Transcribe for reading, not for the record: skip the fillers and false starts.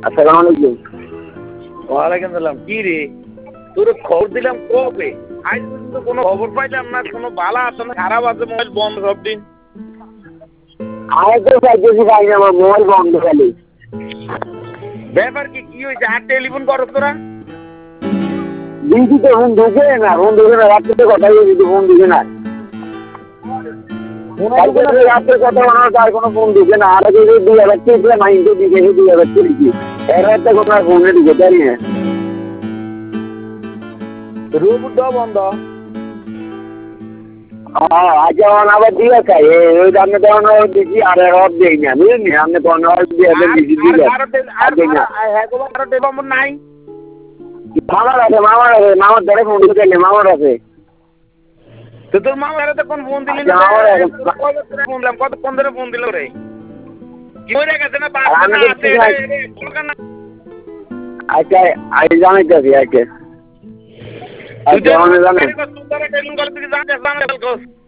আসসালামু আলাইকুম। ওয়ালাইকুম সালাম। কি রে, তোর খবর দিলাম কবে, আজ পর্যন্ত কোনো খবর পাইলাম না। কোনো বালা আছে না খারাপ আছে? মোবাইল বন্ধ সব দিন। আমি তো চাইতেছি ভাই আমার মোবাইল বন্ধ খালি। ব্যাপার কি, কি হয়েছে? আর টেলিফোন করো তোরা? দিদি তো ফোন ঢুকে না, রাত্রে কথা বলছি, ফোন ঢুকে না। রাত্রে কথা বলার তার কোনো ফোন ঢুকে না। আর যদি 2000 টাকা মাইন্ড দিকে 2000 টাকা এর একটা কোনো ফোনে ঢুকে পারি না। রোবট বন্ধ। আচ্ছা আবার দিয়ে খাই ওই আপনি তখন দিচ্ছি আর রব দেই না, বুঝলি? আপনি তখন দিয়ে দিচ্ছি দিলে নাই। মামার আছে, মামার ধরে ফোন ঢুকে মামার আছে। তো তোর মামার তো কোন ফোন দিলি না? ফোন দিলাম, কতক্ষণ ধরে ফোন দিল রে? কি হয়ে গেছে না? আচ্ছা আমি জানাইতেছি আজকে। তুই জানেন